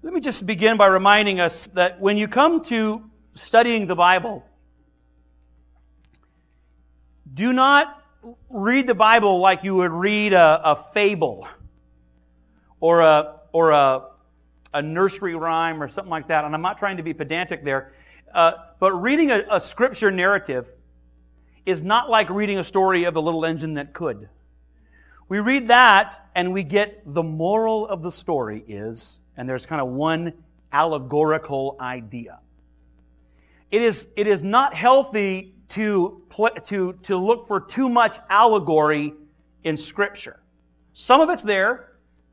Let me just begin by reminding us that when you come to studying the Bible, do not read the Bible like you would read a fable or a nursery rhyme or something like that. And I'm not trying to be pedantic there, but reading a scripture narrative is not like reading a story of a little engine that could. We read that and we get the moral of the story is, and there's kind of one allegorical idea. It is not healthy to look for too much allegory in Scripture. Some of it's there,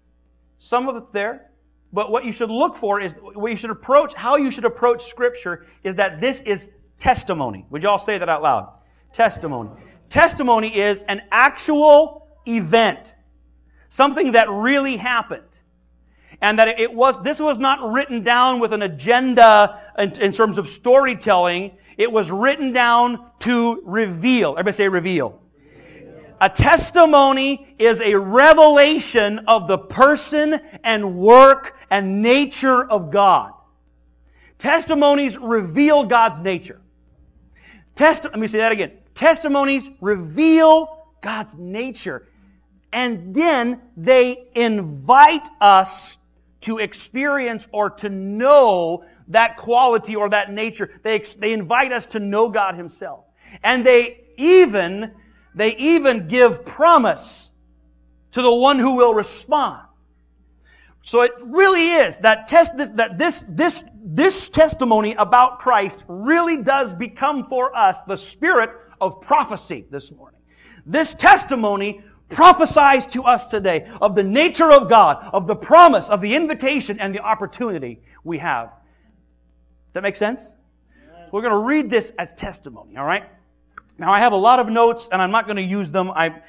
but what you should look for is, how you should approach Scripture is that this is testimony. Would you all say that out loud? Testimony. Testimony is an actual event. Something that really happened. And that this was not written down with an agenda in terms of storytelling. It was written down to reveal. Everybody say reveal. A testimony is a revelation of the person and work and nature of God. Testimonies reveal God's nature. Let me say that again. Testimonies reveal God's nature. And then they invite us to experience or to know that quality or that nature. They invite us to know God Himself. And they even give promise to the one who will respond. So it really is that this testimony about Christ really does become for us the spirit of prophecy this morning. This testimony prophesies to us today of the nature of God, of the promise, of the invitation, and the opportunity we have. Does that make sense? So we're going to read this as testimony, all right? Now, I have a lot of notes, and I'm not going to use them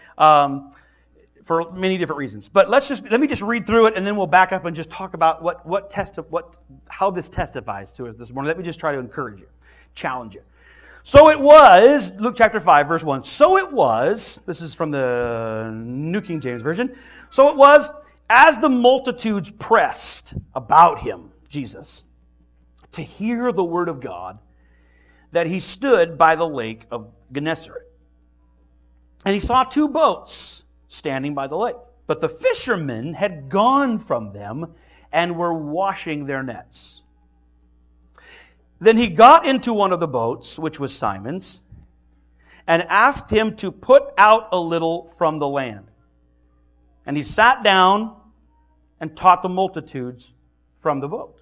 for many different reasons. But let me just read through it, and then we'll back up and just talk about how this testifies to us this morning. Let me just try to encourage you, challenge you. So it was, Luke chapter 5, verse 1. So it was, this is from the New King James Version. So it was, as the multitudes pressed about Him, Jesus, to hear the word of God, that He stood by the lake of Gennesaret. And He saw two boats standing by the lake. But the fishermen had gone from them and were washing their nets. Then He got into one of the boats, which was Simon's, and asked him to put out a little from the land. And He sat down and taught the multitudes from the boat.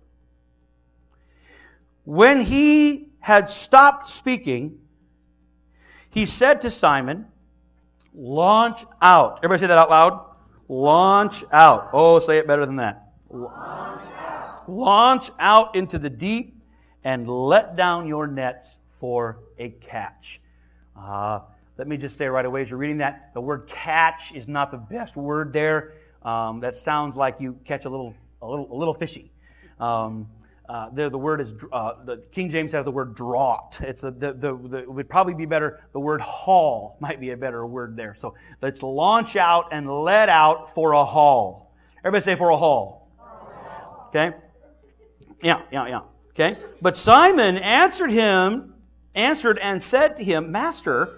When He had stopped speaking, He said to Simon, "Launch out." Everybody say that out loud. Launch out. Oh, say it better than that. Launch out. Launch out into the deep and let down your nets for a catch. Let me just say right away as you're reading that, the word catch is not the best word there. That sounds like you catch a little fishy. The word is, the King James has the word draught. It's it would probably be better, the word haul might be a better word there. So let's launch out and let out for a haul. Everybody say for a haul. Okay? Yeah. Okay? But Simon answered and said to Him, "Master,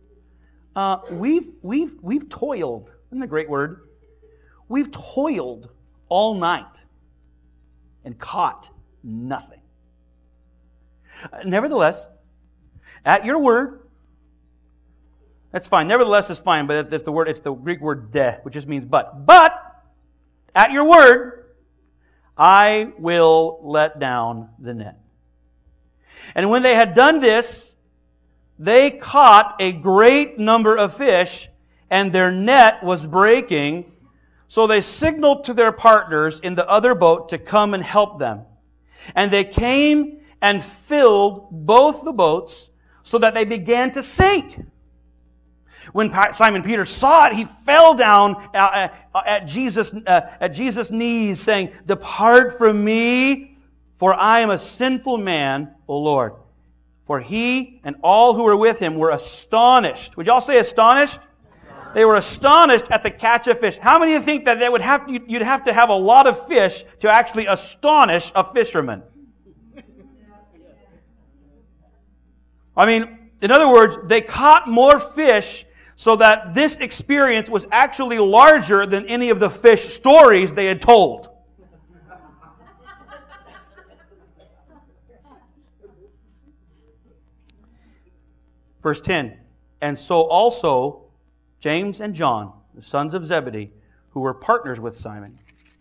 we've toiled." Isn't that a great word? We've toiled all night and caught nothing. Nevertheless, at your word, that's fine. Nevertheless is fine, but it's the Greek word de, which just means but. But, at your word, I will let down the net. And when they had done this, they caught a great number of fish, and their net was breaking. So they signaled to their partners in the other boat to come and help them. And they came and filled both the boats so that they began to sink. When Simon Peter saw it, he fell down at Jesus' knees, saying, "Depart from me, for I am a sinful man, O Lord." For he and all who were with him were astonished. Would you all say astonished? They were astonished at the catch of fish. How many of you think that you'd have to have a lot of fish to actually astonish a fisherman? I mean, in other words, they caught more fish so that this experience was actually larger than any of the fish stories they had told. Verse 10, and so also James and John, the sons of Zebedee, who were partners with Simon.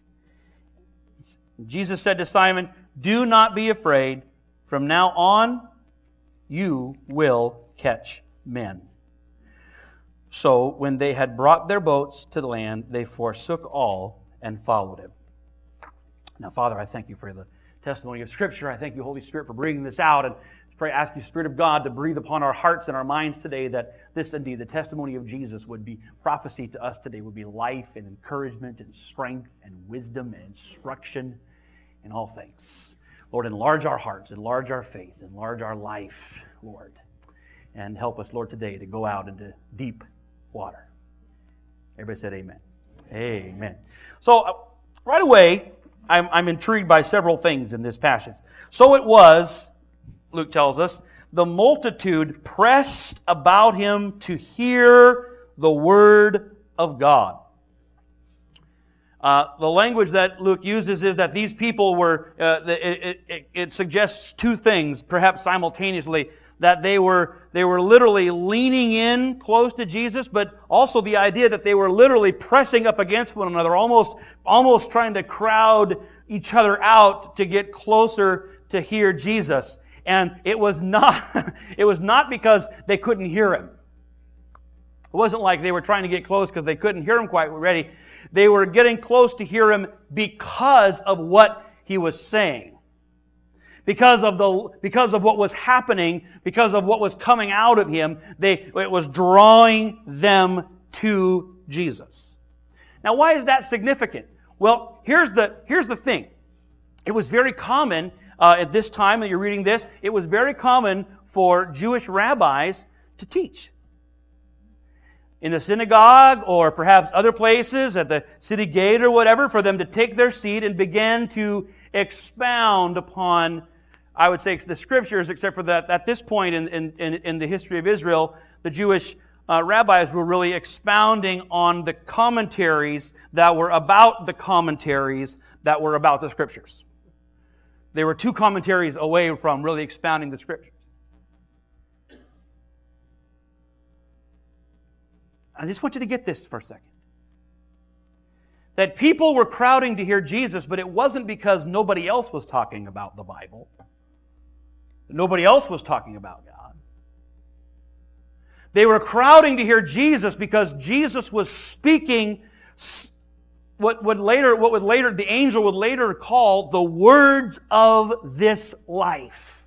Jesus said to Simon, do not be afraid. From now on, you will catch men. So when they had brought their boats to the land, they forsook all and followed him. Now, Father, I thank you for the testimony of Scripture. I thank you, Holy Spirit, for bringing this out. And pray, ask you, Spirit of God, to breathe upon our hearts and our minds today that this indeed, the testimony of Jesus, would be prophecy to us today, would be life and encouragement and strength and wisdom and instruction in all things. Lord, enlarge our hearts, enlarge our faith, enlarge our life, Lord. And help us, Lord, today to go out into deep water. Everybody said amen. Amen. So, right away, I'm intrigued by several things in this passage. So it was, Luke tells us, the multitude pressed about him to hear the word of God. The language that Luke uses is that these people were, it suggests two things, perhaps simultaneously, that they were literally leaning in close to Jesus, but also the idea that they were literally pressing up against one another, almost trying to crowd each other out to get closer to hear Jesus. And it was not because they couldn't hear him. It wasn't like they were trying to get close because they couldn't hear him quite ready. They were getting close to hear him because of what he was saying. Because of what was happening, because of what was coming out of him, it was drawing them to Jesus. Now, why is that significant? Well, here's the thing. It was very common at this time that you're reading this, it was very common for Jewish rabbis to teach. In the synagogue or perhaps other places at the city gate or whatever, for them to take their seat and begin to expound upon, I would say, the Scriptures, except for that at this point in the history of Israel, the Jewish rabbis were really expounding on the commentaries that were about the commentaries that were about the Scriptures. They were two commentaries away from really expounding the Scriptures. I just want you to get this for a second. That people were crowding to hear Jesus, but it wasn't because nobody else was talking about the Bible. Nobody else was talking about God. They were crowding to hear Jesus because Jesus was speaking what the angel would later call the words of this life.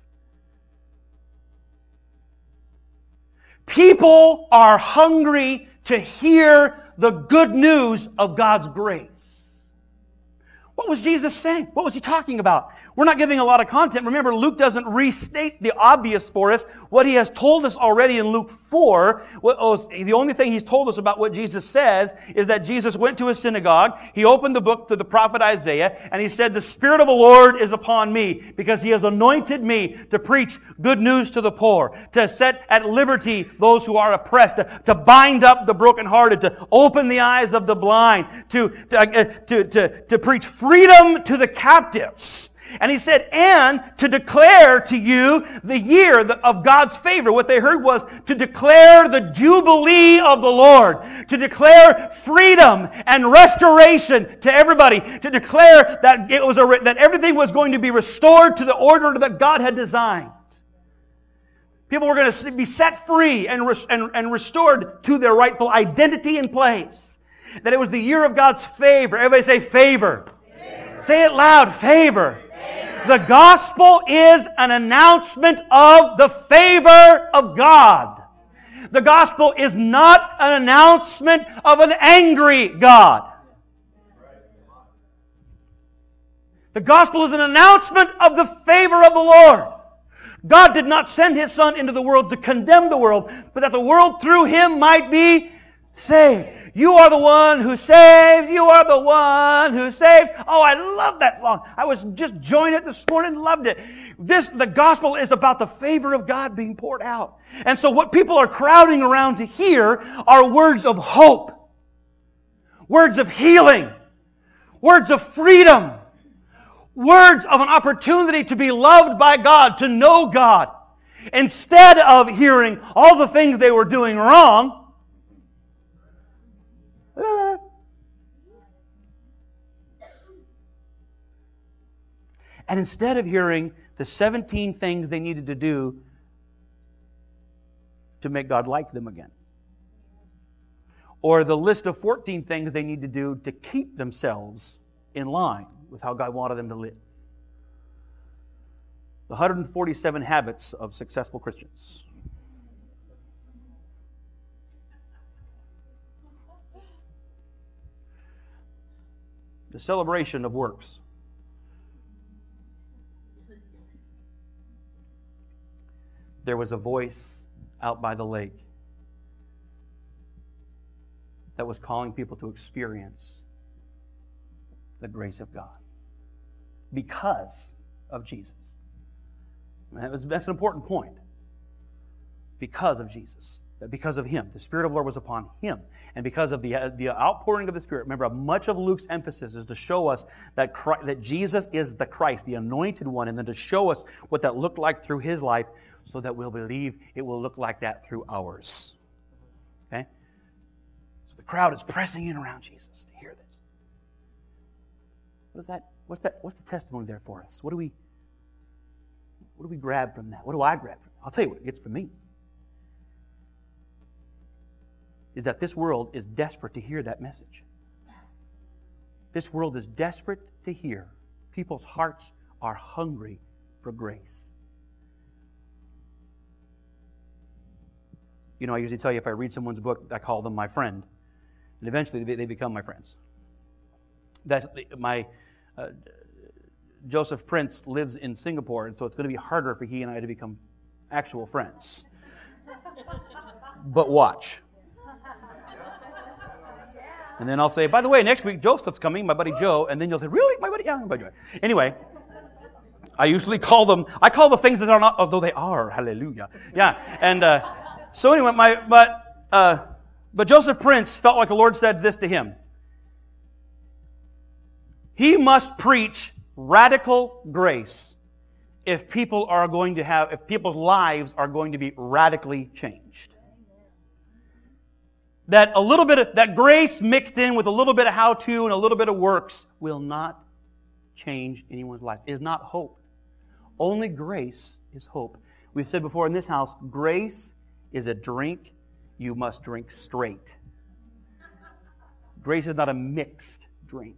People are hungry to hear the good news of God's grace. What was Jesus saying? What was he talking about? We're not giving a lot of content. Remember, Luke doesn't restate the obvious for us. What he has told us already in Luke 4, the only thing he's told us about what Jesus says is that Jesus went to a synagogue, he opened the book to the prophet Isaiah, and he said, "The Spirit of the Lord is upon me, because he has anointed me to preach good news to the poor, to set at liberty those who are oppressed, to bind up the brokenhearted, to open the eyes of the blind, to preach freedom to the captives." And he said, and to declare to you the year of God's favor. What they heard was to declare the Jubilee of the Lord, to declare freedom and restoration to everybody, to declare that that everything was going to be restored to the order that God had designed. People were going to be set free and restored to their rightful identity and place. That it was the year of God's favor. Everybody say favor. Favor. Say it loud, favor. The gospel is an announcement of the favor of God. The gospel is not an announcement of an angry God. The gospel is an announcement of the favor of the Lord. God did not send His Son into the world to condemn the world, but that the world through Him might be Save. You are the one who saves. You are the one who saves. Oh, I love that song. I was just joined it this morning, loved it. The gospel is about the favor of God being poured out. And so what people are crowding around to hear are words of hope, words of healing, words of freedom, words of an opportunity to be loved by God, to know God. Instead of hearing all the things they were doing wrong, and instead of hearing the 17 things they needed to do to make God like them again, or the list of 14 things they need to do to keep themselves in line with how God wanted them to live. The 147 habits of successful Christians. The celebration of works. There was a voice out by the lake that was calling people to experience the grace of God because of Jesus. That's an important point. Because of Jesus. Because of Him. The Spirit of the Lord was upon Him. And because of the outpouring of the Spirit. Remember, much of Luke's emphasis is to show us that Jesus is the Christ, the Anointed One, and then to show us what that looked like through His life so that we'll believe it will look like that through ours. Okay? So the crowd is pressing in around Jesus to hear this. What's the testimony there for us? What do we grab from that? What do I grab from that? I'll tell you what it gets from me. Is that this world is desperate to hear that message. This world is desperate to hear. People's hearts are hungry for grace. You know, I usually tell you if I read someone's book, I call them my friend. And eventually they become my friends. Joseph Prince lives in Singapore, and so it's going to be harder for he and I to become actual friends. But watch. And then I'll say, by the way, next week Joseph's coming, my buddy Joe. And then you'll say, really? My buddy? Yeah, my buddy Joe. Anyway, I call the things that are not, although they are. Hallelujah. Yeah. And so anyway, but Joseph Prince felt like the Lord said this to him. He must preach radical grace if people's lives are going to be radically changed. That a little bit of that grace mixed in with a little bit of how-to and a little bit of works will not change anyone's life. It is not hope. Only grace is hope. We've said before in this house, grace is a drink you must drink straight. Grace is not a mixed drink.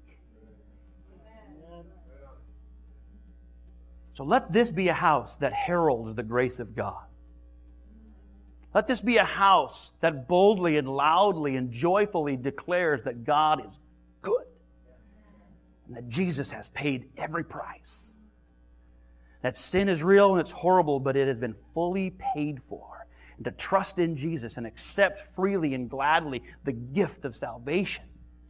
So let this be a house that heralds the grace of God. Let this be a house that boldly and loudly and joyfully declares that God is good and that Jesus has paid every price. That sin is real and it's horrible, but it has been fully paid for. And to trust in Jesus and accept freely and gladly the gift of salvation.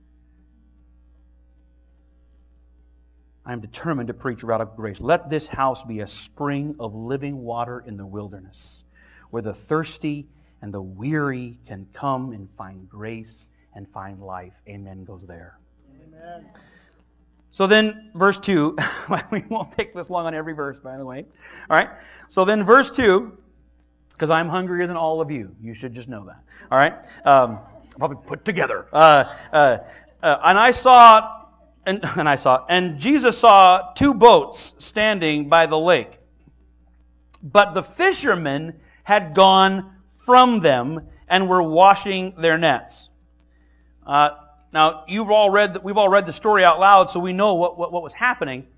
I am determined to preach radical grace. Let this house be a spring of living water in the wilderness, where the thirsty and the weary can come and find grace and find life. Amen goes there. Amen. So then, verse 2, we won't take this long on every verse, by the way. All right? So then verse 2, because I'm hungrier than all of you. You should just know that. All right? Probably put together. And Jesus saw two boats standing by the lake. But the fishermen had gone from them and were washing their nets. Now, we've all read the story out loud, so we know what was happening.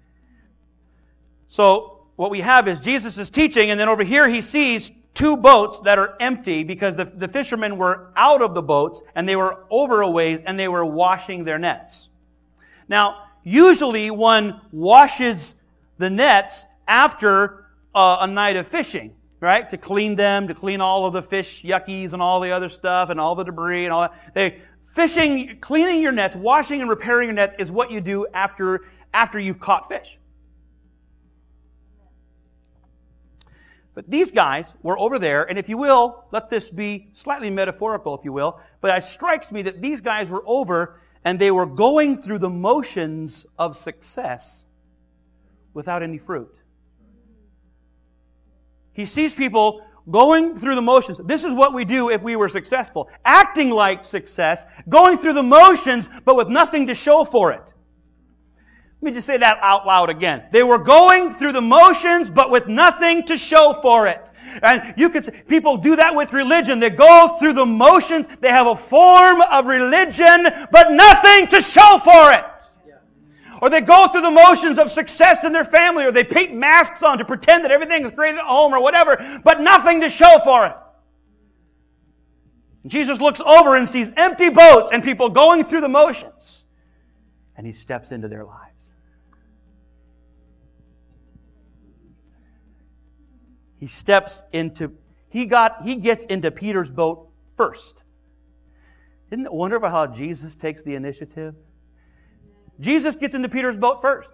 So what we have is Jesus is teaching, and then over here he sees two boats that are empty because the fishermen were out of the boats, and they were over a ways, and they were washing their nets. Now, usually one washes the nets after a night of fishing. right? To clean them, to clean all of the fish yuckies and all the other stuff and all the debris and all that. Fishing, cleaning your nets, washing and repairing your nets is what you do after you've caught fish. But these guys were over there, and if you will, let this be slightly metaphorical, if you will, but it strikes me that these guys were over and they were going through the motions of success without any fruit. He sees people going through the motions. This is what we do if we were successful. Acting like success, going through the motions, but with nothing to show for it. Let me just say that out loud again. They were going through the motions, but with nothing to show for it. And you could say, people do that with religion. They go through the motions. They have a form of religion, but nothing to show for it. Or they go through the motions of success in their family, or they paint masks on to pretend that everything is great at home or whatever, but nothing to show for it. And Jesus looks over and sees empty boats and people going through the motions. And He steps into their lives. He gets into Peter's boat first. Isn't it wonderful how Jesus takes the initiative? Jesus gets into Peter's boat first.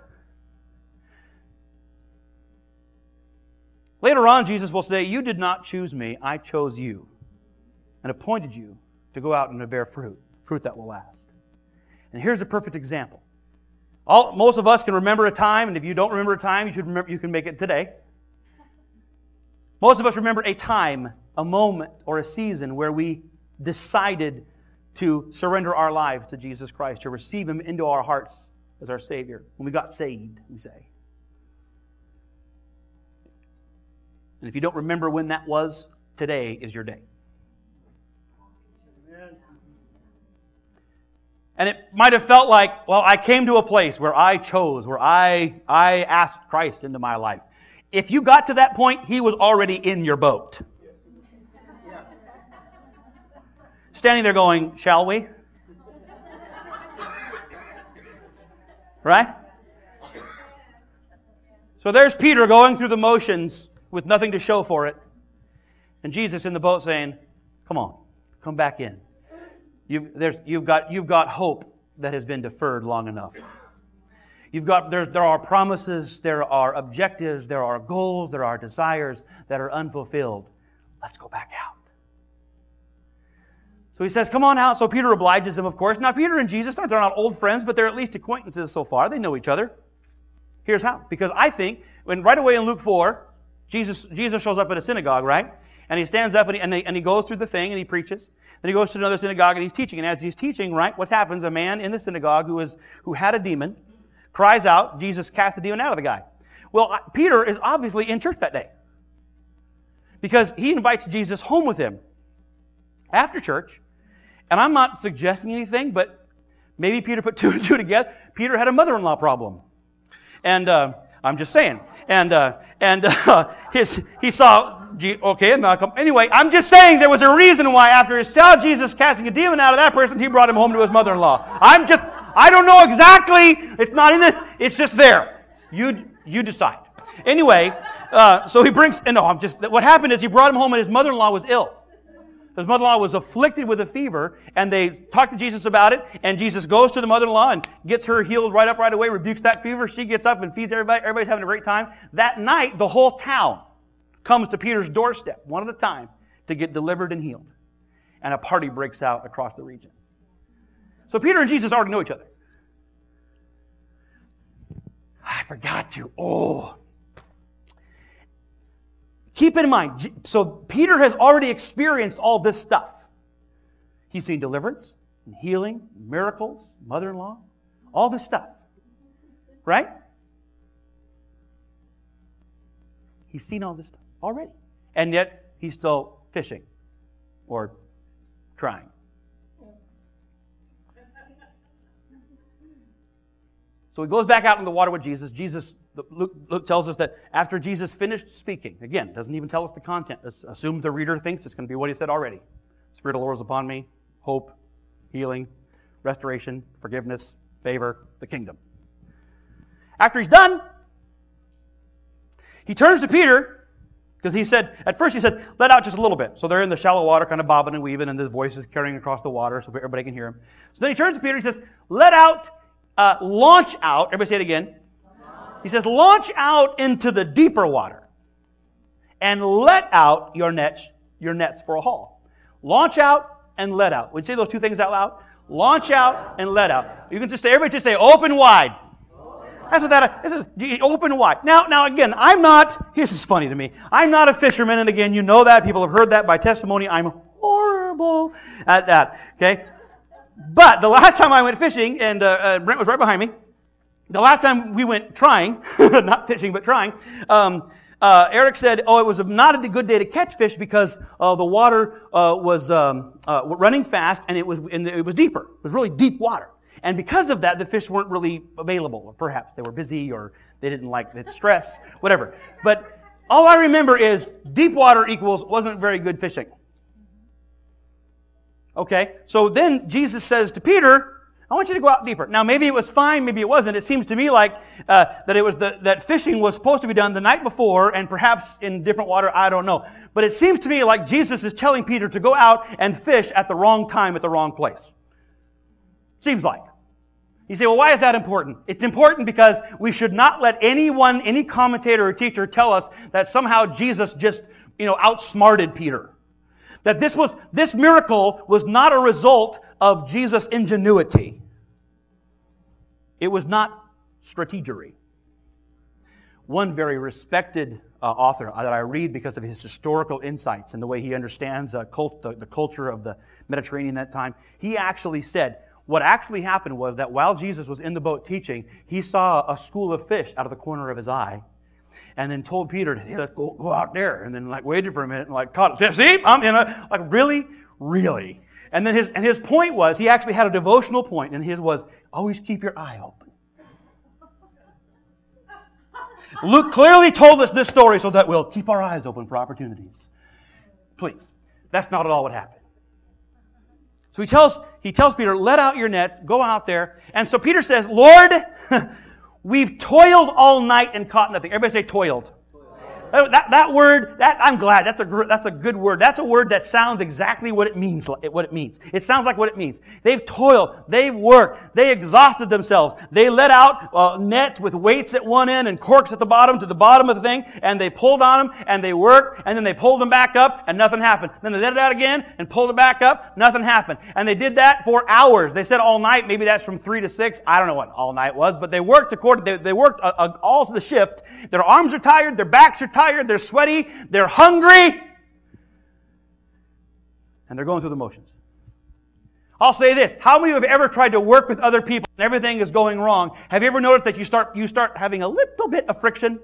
Later on, Jesus will say, "You did not choose me, I chose you and appointed you to go out and to bear fruit that will last." And here's a perfect example. Most of us can remember a time, and if you don't remember a time, you can make it today. Most of us remember a time, a moment, or a season where we decided to surrender our lives to Jesus Christ, to receive Him into our hearts as our Savior. When we got saved, we say. And if you don't remember when that was, today is your day. Amen. And it might have felt like, well, I came to a place where I chose, where I asked Christ into my life. If you got to that point, He was already in your boat. Standing there going, "Shall we?" Right? So there's Peter going through the motions with nothing to show for it. And Jesus in the boat saying, "Come on, come back in. You've got hope that has been deferred long enough. There are promises, there are objectives, there are goals, there are desires that are unfulfilled. Let's go back out." So He says, "Come on out." So Peter obliges him, of course. Now, Peter and Jesus, they're not old friends, but they're at least acquaintances so far. They know each other. Here's how. Because I think, right away in Luke 4, Jesus shows up at a synagogue, right? And He stands up and he goes through the thing and He preaches. Then He goes to another synagogue and He's teaching. And as He's teaching, right, what happens? A man in the synagogue who had a demon cries out. Jesus casts the demon out of the guy. Well, Peter is obviously in church that day. Because he invites Jesus home with him after church. And I'm not suggesting anything, but maybe Peter put two and two together. Peter had a mother-in-law problem. And I'm just saying. He saw, okay, Malcolm. Anyway, I'm just saying there was a reason why after he saw Jesus casting a demon out of that person, he brought him home to his mother-in-law. I don't know exactly. It's not in it. It's just there. You decide. Anyway, so he brings, what happened is he brought him home and his mother-in-law was ill. His mother-in-law was afflicted with a fever, and they talked to Jesus about it, and Jesus goes to the mother-in-law and gets her healed right away, rebukes that fever. She gets up and feeds everybody. Everybody's having a great time. That night, the whole town comes to Peter's doorstep, one at a time, to get delivered and healed. And a party breaks out across the region. So Peter and Jesus already know each other. I forgot to. Keep in mind, so Peter has already experienced all this stuff. He's seen deliverance, and healing, miracles, mother-in-law, all this stuff. Right? He's seen all this stuff already. And yet, he's still fishing or trying. So he goes back out in the water with Jesus. Luke tells us that after Jesus finished speaking, again, doesn't even tell us the content. Assumes the reader thinks it's going to be what He said already. Spirit of the Lord is upon me, hope, healing, restoration, forgiveness, favor, the kingdom. After He's done, He turns to Peter, Because at first he said, let out just a little bit. So they're in the shallow water, kind of bobbing and weaving, and his voice is carrying across the water so everybody can hear him. So then he turns to Peter and he says, let out, launch out. Everybody say it again. He says, launch out into the deeper water and let out your nets for a haul. Launch out and let out. Would you say those two things out loud? Launch out and let out. You can everybody just say open wide. That's what this is, open wide. Now again, this is funny to me. I'm not a fisherman, and again, you know that. People have heard that by testimony. I'm horrible at that, okay? But the last time I went fishing, and Brent was right behind me, the last time we went trying, not fishing, but trying, Eric said, it was not a good day to catch fish because the water was running fast, and it was deeper. It was really deep water. And because of that, the fish weren't really available, or perhaps they were busy, or they didn't like the stress, whatever. But all I remember is deep water wasn't very good fishing. Okay, so then Jesus says to Peter, I want you to go out deeper. Now, maybe it was fine, maybe it wasn't. It seems to me like that fishing was supposed to be done the night before, and perhaps in different water, I don't know. But it seems to me like Jesus is telling Peter to go out and fish at the wrong time at the wrong place. Seems like. You say, well, why is that important? It's important because we should not let any commentator or teacher tell us that somehow Jesus just, outsmarted Peter. That this miracle was not a result of Jesus' ingenuity. It was not strategery. One very respected author that I read because of his historical insights and the way he understands the culture of the Mediterranean at that time, he actually said, what actually happened was that while Jesus was in the boat teaching, he saw a school of fish out of the corner of his eye, and then told Peter, hey, let's go out there, and then waited for a minute and caught it. See, really. And then his point was, he actually had a devotional point, and his was, always keep your eye open. Luke clearly told us this story so that we'll keep our eyes open for opportunities. Please, that's not at all what happened. So he tells Peter, let out your net, go out there. And so Peter says, Lord, we've toiled all night and caught nothing. Everybody say toiled. That word, I'm glad. That's a good word. That's a word that sounds exactly what it means. It sounds like what it means. They've toiled. They've worked. They exhausted themselves. They let out nets with weights at one end and corks at the bottom to the bottom of the thing, and they pulled on them, and they worked, and then they pulled them back up, and nothing happened. Then they let it out again and pulled it back up. Nothing happened. And they did that for hours. They said all night. Maybe that's from 3 to 6. I don't know what all night was, but they worked they worked all the shift. Their arms are tired. Their backs are tired. They're sweaty, they're hungry, and they're going through the motions. I'll say this, how many of you have ever tried to work with other people and everything is going wrong? Have you ever noticed that you start having a little bit of friction?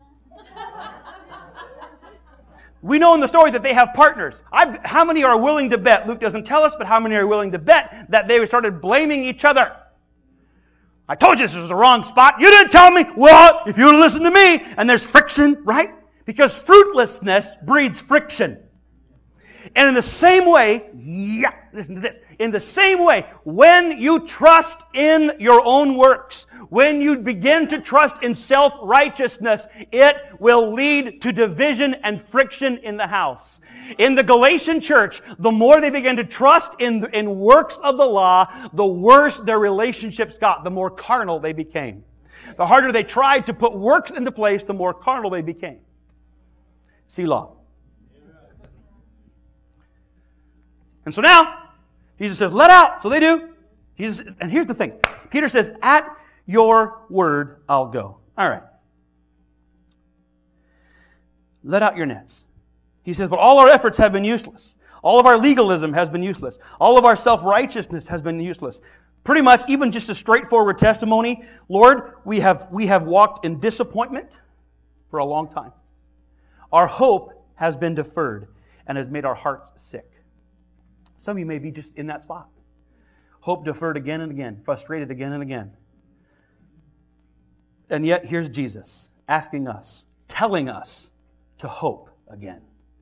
We know in the story that they have partners. How many are willing to bet, Luke doesn't tell us, but how many are willing to bet that they started blaming each other? I told you this was the wrong spot. You didn't tell me. Well, if you would listen to me. And there's friction, right? Because fruitlessness breeds friction. And in the same way, listen to this. In the same way, when you trust in your own works, when you begin to trust in self-righteousness, it will lead to division and friction in the house. In the Galatian church, the more they began to trust in works of the law, the worse their relationships got, the more carnal they became. The harder they tried to put works into place, the more carnal they became. Selah. And so now, Jesus says, let out. So they do. And here's the thing. Peter says, at your word, I'll go. All right. Let out your nets. He says, but all our efforts have been useless. All of our legalism has been useless. All of our self-righteousness has been useless. Pretty much, even just a straightforward testimony, Lord, we have walked in disappointment for a long time. Our hope has been deferred and has made our hearts sick. Some of you may be just in that spot. Hope deferred again and again, frustrated again and again. And yet, here's Jesus asking us, telling us to hope again.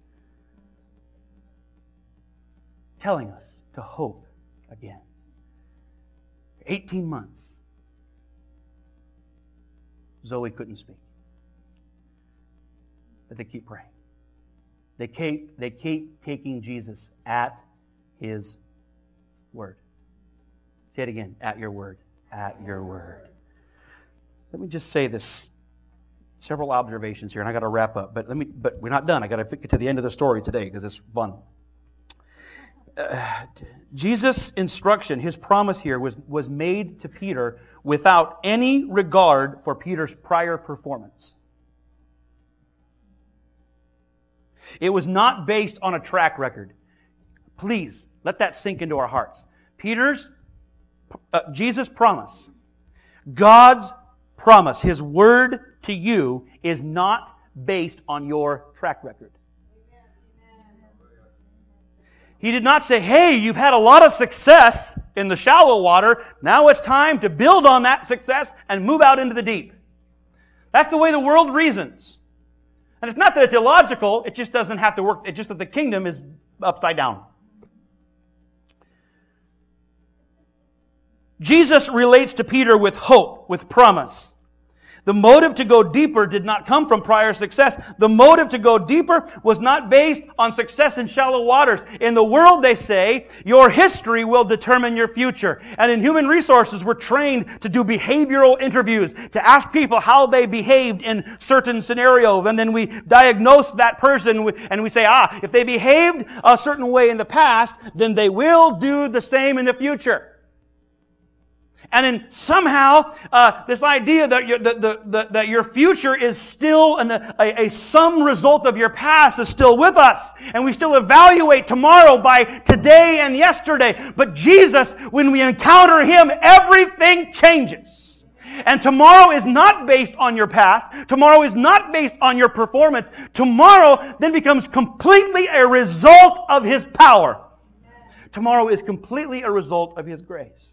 Telling us to hope again. 18 months. Zoe couldn't speak. But they keep praying. They keep taking Jesus at His word. Say it again. At your word. At your word. Let me just say this. Several observations here, and I got to wrap up. But we're not done. I got to get to the end of the story today because it's fun. Jesus' instruction, His promise here, was made to Peter without any regard for Peter's prior performance. It was not based on a track record. Please, let that sink into our hearts. Jesus' promise, God's promise, His word to you is not based on your track record. He did not say, hey, you've had a lot of success in the shallow water. Now it's time to build on that success and move out into the deep. That's the way the world reasons. And it's not that it's illogical, it just doesn't have to work. It's just that the kingdom is upside down. Jesus relates to Peter with hope, with promise. The motive to go deeper did not come from prior success. The motive to go deeper was not based on success in shallow waters. In the world, they say, your history will determine your future. And in human resources, we're trained to do behavioral interviews, to ask people how they behaved in certain scenarios. And then we diagnose that person and we say, if they behaved a certain way in the past, then they will do the same in the future. And then somehow, this idea that your future is still a sum result of your past is still with us. And we still evaluate tomorrow by today and yesterday. But Jesus, when we encounter Him, everything changes. And tomorrow is not based on your past. Tomorrow is not based on your performance. Tomorrow then becomes completely a result of His power. Tomorrow is completely a result of His grace.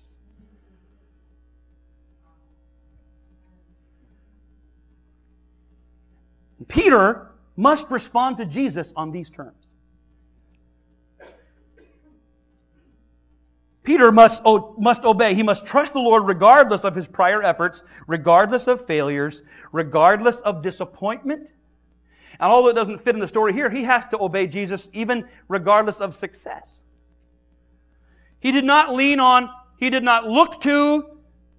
Peter must respond to Jesus on these terms. Peter must obey. He must trust the Lord regardless of his prior efforts, regardless of failures, regardless of disappointment. And although it doesn't fit in the story here, he has to obey Jesus even regardless of success. He did not look to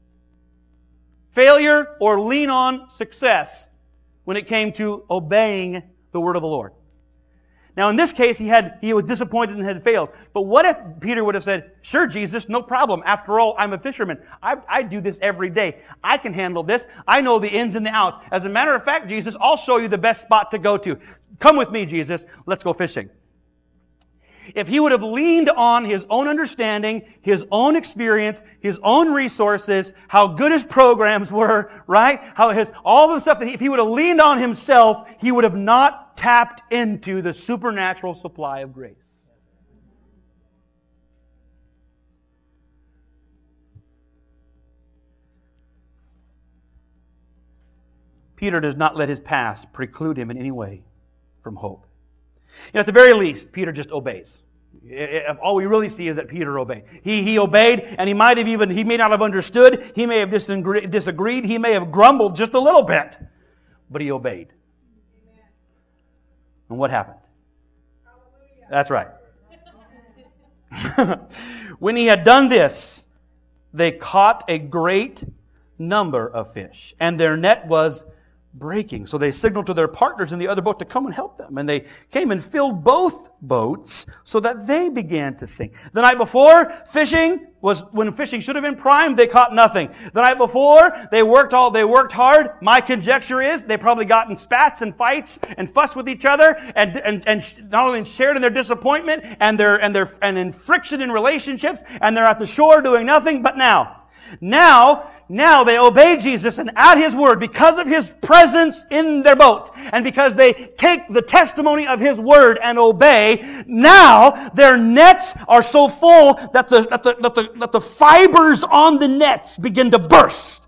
failure or lean on success when it came to obeying the word of the Lord. Now in this case, he was disappointed and had failed. But what if Peter would have said, sure, Jesus, no problem. After all, I'm a fisherman. I do this every day. I can handle this. I know the ins and the outs. As a matter of fact, Jesus, I'll show you the best spot to go to. Come with me, Jesus. Let's go fishing. If he would have leaned on his own understanding, his own experience, his own resources, how good his programs were, right? All the stuff if he would have leaned on himself, he would have not tapped into the supernatural supply of grace. Peter does not let his past preclude him in any way from hope. At the very least, Peter just obeys. All we really see is that Peter obeyed. He obeyed, and he may not have understood, he may have disagreed, he may have grumbled just a little bit, but he obeyed. And what happened? That's right. When he had done this, they caught a great number of fish, and their net was breaking. So they signaled to their partners in the other boat to come and help them. And they came and filled both boats so that they began to sink. The night before, when fishing should have been primed, they caught nothing. The night before, they worked hard. My conjecture is they probably got in spats and fights and fussed with each other and not only shared in their disappointment and in friction in relationships, and they're at the shore doing nothing. But now they obey Jesus, and at His word, because of His presence in their boat, and because they take the testimony of His word and obey, now their nets are so full that the fibers on the nets begin to burst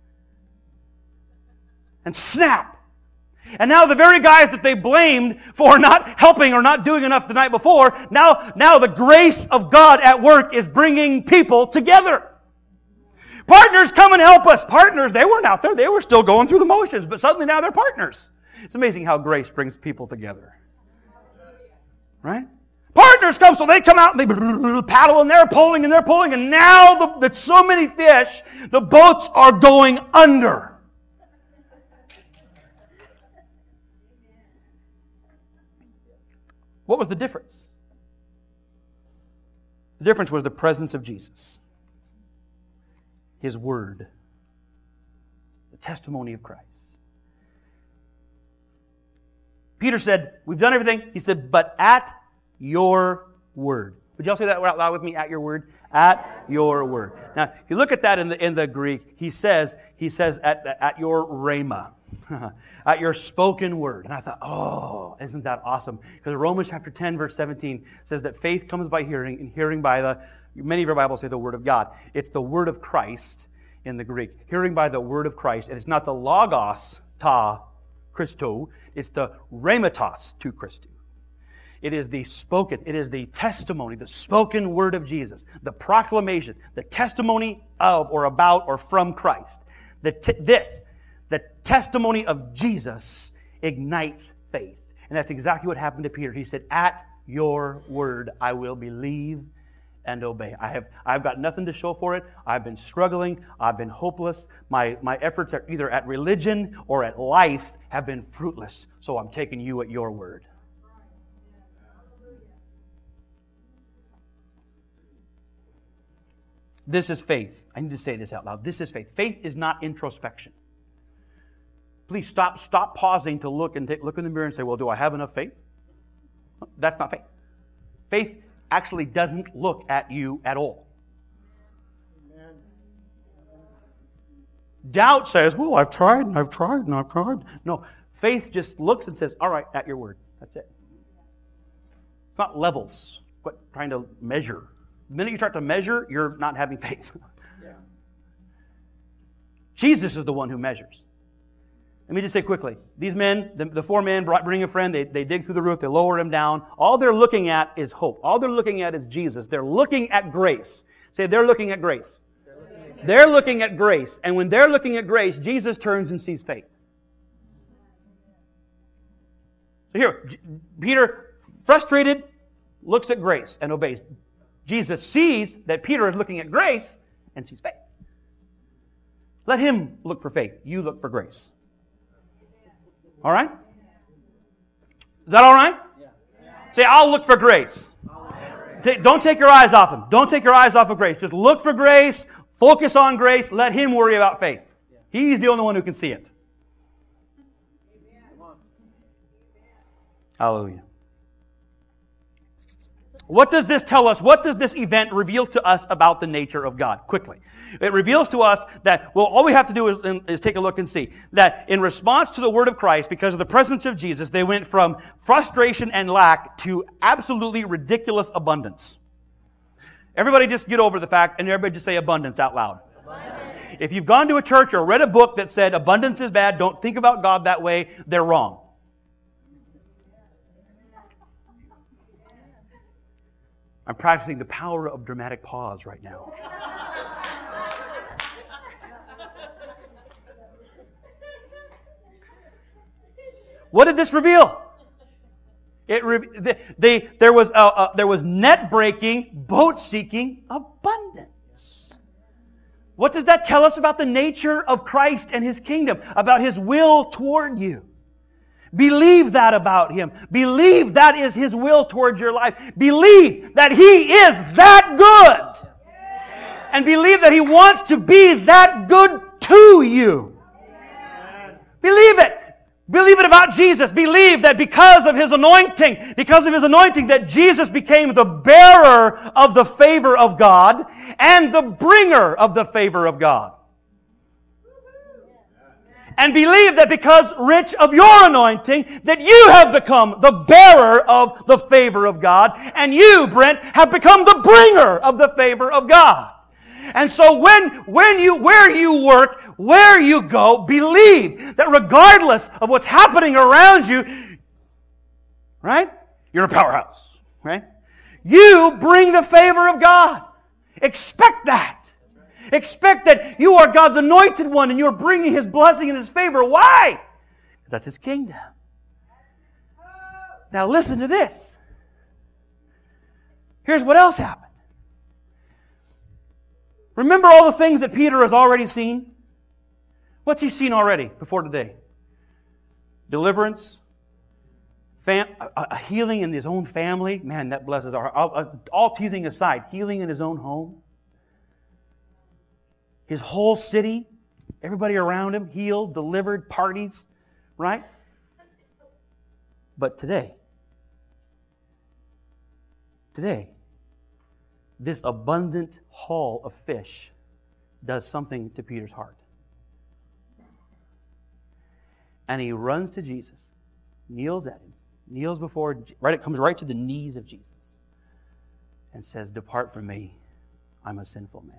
and snap. And now the very guys that they blamed for not helping or not doing enough the night before, now the grace of God at work is bringing people together. Partners, come and help us. Partners, they weren't out there. They were still going through the motions, but suddenly now they're partners. It's amazing how grace brings people together. Right? Partners come, so they come out and they paddle and they're pulling and now there's so many fish, the boats are going under. What was the difference? The difference was the presence of Jesus. His Word. The testimony of Christ. Peter said, we've done everything. He said, but at your word. Would y'all say that out loud with me? At your word? At your word. Now, if you look at that in the Greek, he says at your rhema. At your spoken word. And I thought, oh, isn't that awesome? Because Romans chapter 10, verse 17 says that faith comes by hearing, and hearing by many of your Bibles say the Word of God. It's the Word of Christ in the Greek. Hearing by the Word of Christ. And it's not the logos ta Christo. It's the rhematos to Christo. It is the spoken, it is the testimony, the spoken word of Jesus, the proclamation, the testimony of or about or from Christ. The testimony of Jesus ignites faith. And that's exactly what happened to Peter. He said, at your word I will believe and obey. I've got nothing to show for it. I've been struggling. I've been hopeless. My efforts are either at religion or at life have been fruitless. So I'm taking you at your word. This is faith. I need to say this out loud. This is faith. Faith is not introspection. Please stop pausing to look in the mirror and say, well, do I have enough faith? That's not faith. Faith actually doesn't look at you at all. Amen. Doubt says, well, I've tried and I've tried and I've tried. No, faith just looks and says, all right, at your word. That's it. It's not levels, but trying to measure. The minute you start to measure, you're not having faith. Yeah. Jesus is the one who measures. Let me just say quickly. These men, the four men bring a friend, they dig through the roof, they lower him down. All they're looking at is hope. All they're looking at is Jesus. They're looking at grace. Say, they're looking at grace. They're looking at grace. And when they're looking at grace, Jesus turns and sees faith. So here, Peter, frustrated, looks at grace and obeys. Jesus sees that Peter is looking at grace and sees faith. Let him look for faith. You look for grace. All right? Is that all right? Yeah. Say, I'll look for grace. Don't take your eyes off him. Don't take your eyes off of grace. Just look for grace. Focus on grace. Let him worry about faith. He's the only one who can see it. Hallelujah. What does this tell us? What does this event reveal to us about the nature of God? Quickly. It reveals to us that, well, all we have to do is take a look and see that in response to the word of Christ, because of the presence of Jesus, they went from frustration and lack to absolutely ridiculous abundance. Everybody just get over the fact, and everybody just say abundance out loud. Abundance. If you've gone to a church or read a book that said abundance is bad, don't think about God that way, they're wrong. I'm practicing the power of dramatic pause right now. What did this reveal? There was net-breaking, boat-seeking abundance. What does that tell us about the nature of Christ and His kingdom, about His will toward you? Believe that about Him. Believe that is His will towards your life. Believe that He is that good. And believe that He wants to be that good to you. Believe it. Believe it about Jesus. Believe that because of His anointing, that Jesus became the bearer of the favor of God and the bringer of the favor of God. And believe that because rich of your anointing, that you have become the bearer of the favor of God, and you, Brent, have become the bringer of the favor of God. And so where you work, where you go, believe that regardless of what's happening around you, right? You're a powerhouse, right? You bring the favor of God. Expect that. Expect that you are God's anointed one and you are bringing His blessing and His favor. Why? Because that's His kingdom. Now listen to this. Here's what else happened. Remember all the things that Peter has already seen? What's he seen already before today? Deliverance, a healing in his own family. Man, that blesses our heart. All teasing aside, healing in his own home. His whole city, everybody around him, healed, delivered, parties, right? But today, this abundant haul of fish does something to Peter's heart. And he runs to Jesus, kneels at him, kneels before, right, it comes right to the knees of Jesus, and says, "Depart from me, I'm a sinful man."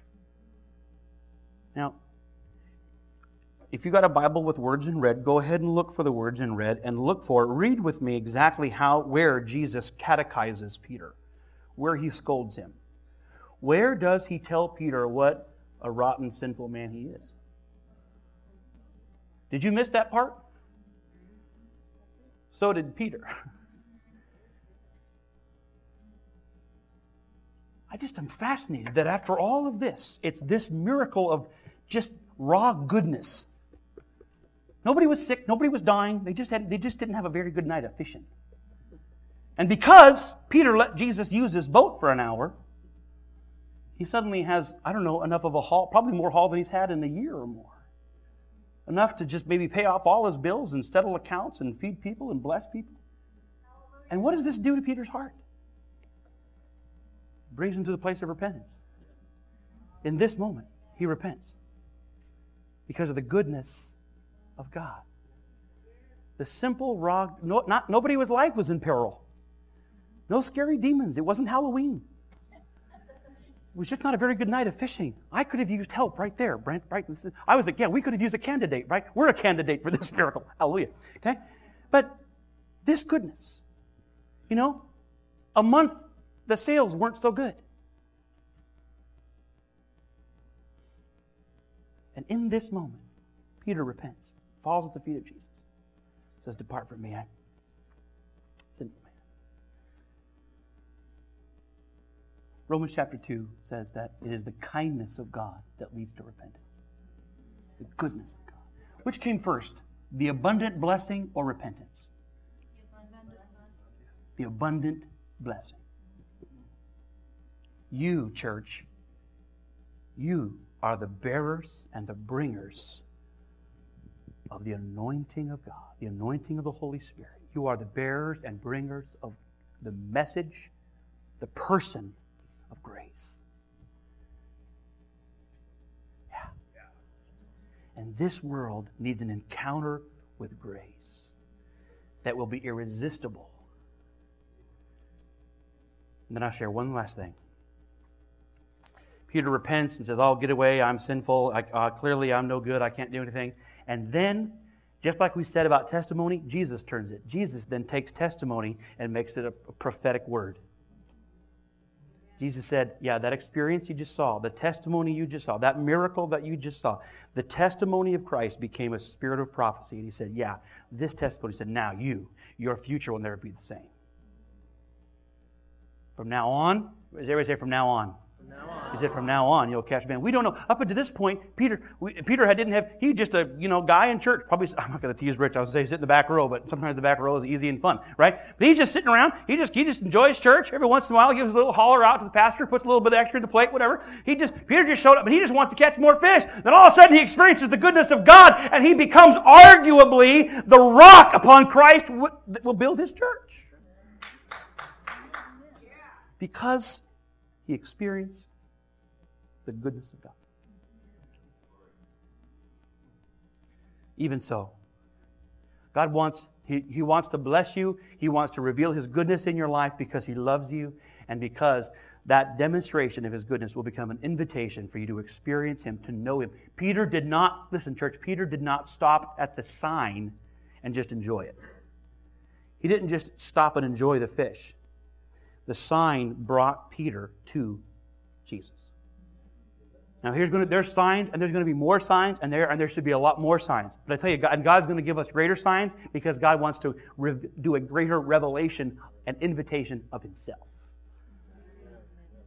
Now, if you got a Bible with words in red, go ahead and look for the words in red and read with me exactly where Jesus catechizes Peter, where he scolds him. Where does he tell Peter what a rotten, sinful man he is? Did you miss that part? So did Peter. I just am fascinated that after all of this, it's this miracle of just raw goodness. Nobody was sick, nobody was dying, they just didn't have a very good night of fishing. And because Peter let Jesus use his boat for an hour, he suddenly has, enough of a haul, probably more haul than he's had in a year or more. Enough to just maybe pay off all his bills and settle accounts and feed people and bless people. And what does this do to Peter's heart? It brings him to the place of repentance. In this moment, he repents because of the goodness of God. The simple, raw, nobody's life was in peril. No scary demons. It wasn't Halloween. It was just not a very good night of fishing. I could have used help right there, Brent. Right? I was like, we could have used a candidate, right? We're a candidate for this miracle. Hallelujah. Okay? But this goodness, a month, the sales weren't so good. And in this moment, Peter repents, falls at the feet of Jesus, says, "Depart from me, I'm sinful man." Romans chapter 2 says that it is the kindness of God that leads to repentance. The goodness of God. Which came first, the abundant blessing or repentance? The abundant blessing. You, church, you are the bearers and the bringers of the anointing of God, the anointing of the Holy Spirit. You are the bearers and bringers of the message, the person of grace. Yeah. And this world needs an encounter with grace that will be irresistible. And then I'll share one last thing. Peter repents and says, "Oh, get away, I'm sinful. Clearly I'm no good. I can't do anything." And then, just like we said about testimony, Jesus turns it. Jesus then takes testimony and makes it a prophetic word. Jesus said, yeah, that experience you just saw, the testimony you just saw, that miracle that you just saw, the testimony of Christ became a spirit of prophecy. And he said, yeah, this testimony said, now your future will never be the same. From now on, everybody say from now on. He said, from now on, you'll catch men. We don't know. Up until this point, he was just a guy in church. Probably, I'm not going to tease Rich. I was going to say sit in the back row, but sometimes the back row is easy and fun, right? But he's just sitting around. He just enjoys church. Every once in a while, he gives a little holler out to the pastor, puts a little bit extra in the plate, whatever. Peter just showed up, and he just wants to catch more fish. Then all of a sudden, he experiences the goodness of God, and he becomes arguably the rock upon Christ that will build his church. Because he experienced the goodness of God. Even so, God wants, He wants to bless you. He wants to reveal His goodness in your life because He loves you and because that demonstration of His goodness will become an invitation for you to experience Him, to know Him. Peter did not stop at the sign and just enjoy it. He didn't just stop and enjoy the fish. The sign brought Peter to Jesus. Now there's signs, and there's going to be more signs, and there should be a lot more signs. But I tell you, God's going to give us greater signs because God wants to do a greater revelation and invitation of Himself.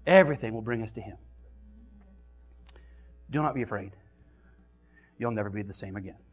Everything will bring us to Him. Do not be afraid. You'll never be the same again.